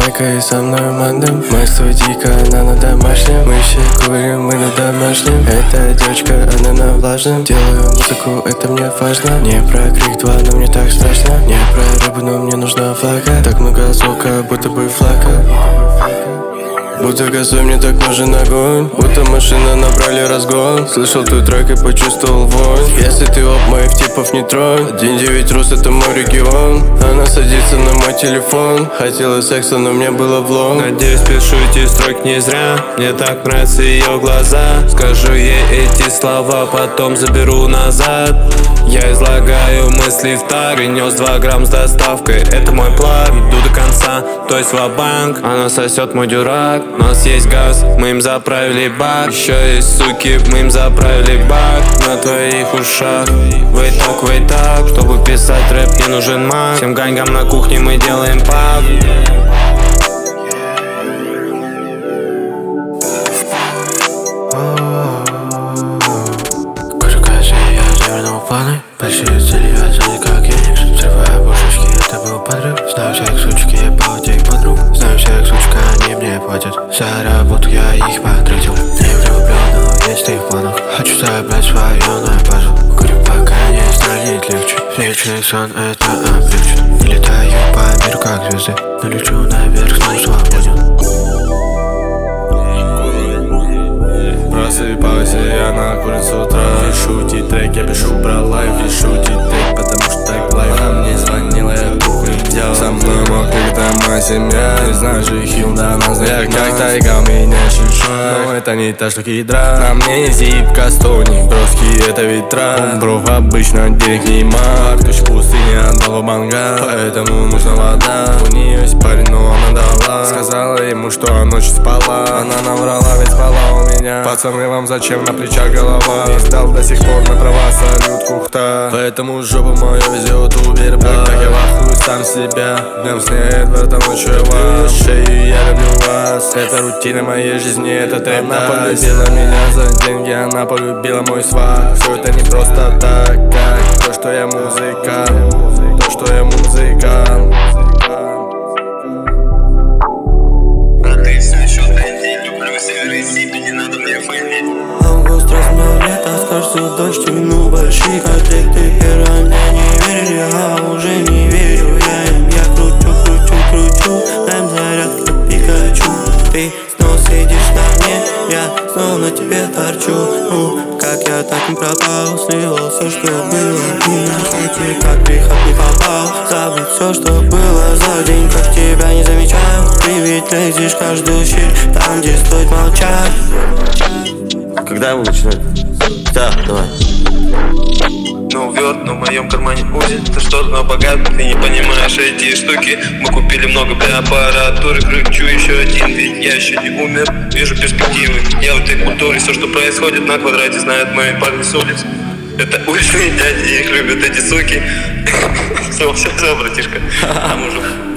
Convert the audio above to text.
Майка и со мной мандом. Мы студийка, она на домашнем. Мы еще курим, мы на домашнем. Эта девочка, она на влажном. Делаю музыку, это мне важно. Не про крик 2, но мне так страшно. Не про рыбу, но мне нужна флага. Так много звука, будто бы флага. Будто газой, мне так нужен огонь. Будто машина, набрали разгон. Слышал твой трек и почувствовал вонь. Если ты оп, моих типов не тронь. 1-9 Рус, это мой регион. Она садится на мой телефон. Хотела секса, но мне было влом. Надеюсь, пишу эти строки не зря. Мне так нравятся ее глаза. Скажу ей эти слова, потом заберу назад. Я излагаю мысли в так. Принес 2 грамм с доставкой. Это мой план, иду до конца, то есть ва-банк. Она сосет мой дюрак. У нас есть газ, мы им заправили бак. Еще есть суки, мы им заправили бак. На твоих ушах, вей так. Чтобы писать рэп, не нужен маг. Всем ганьгам на кухне мы делаем паб. Кое-кажи, я завернул планы. Большие цели, я зоне как Яникс. Взрываю бушечки, это был подрыв. Знаю всех сучек, я балдею подруг. Знаю всех сучка, они мне платят. За работу я их потратил. Не влюблен, но есть ты в планах. Хочу забрать свое на базу. Курю, пока не станет легче. Вечный сон, это облегчит. Летаю по миру как звезды. Но лечу наверх, снова свободен. Просыпаюсь, я на курит с утра. Пишу трек, я пишу про лайф. Пишу трек, потому что так лайф. Она мне звонила, я кухню делал. Со мной мог, когда моя семья. Ты знаешь, и хил давно знает. Я как тайга, у меня шишак. Но это не та, что кидра. На мне не зипка, стоуни, броски, это ветра. Умбров обычно денег не маг. Ключ в пустыне отдала банга. Поэтому нужна вода. У нее есть парень, но она дала. Сказала ему, что она ночью спала. Она наврала, ведь спала у меня. Пацаны, вам зачем на плечах голова? Не сдал до сих пор на права, салют, кухта. Поэтому жопу мою везет Uber Black. Как я вахую сам себя. Днем снег, в этом ночью вам. Шею, я люблю вас. Это рутина моей жизни, это трэп. Она полюбила меня за деньги, она полюбила мой свак. Все это не просто так, как то, что я музыкант. То, что я музыкант. Август, размер лета, скажется дождь, тяну большие конфликты. Первые мне не верили, а уже не верю я им. Я кручу, дай заряд, как Пикачу. Ты снова сидишь на мне, я снова на тебе торчу. Как я так не пропал, слил все, что было. И на сайте, как греха не попал. Забыть все, что было за день, как тебя не замечаю. Ты ведь лезешь каждую щель, там, где стоит молчать. Когда его начинать? Да, давай. Ну верт, но в моем кармане узи. Ты что-то но богат, ты не понимаешь эти штуки. Мы купили много бля аппаратуры. Кручу еще один, ведь я еще не умер. Вижу перспективы, я в этой культуре. Все, что происходит на квадрате, знают мои парни с улиц. Это уличные дяди, их любят эти суки. Все, братишка. Там уже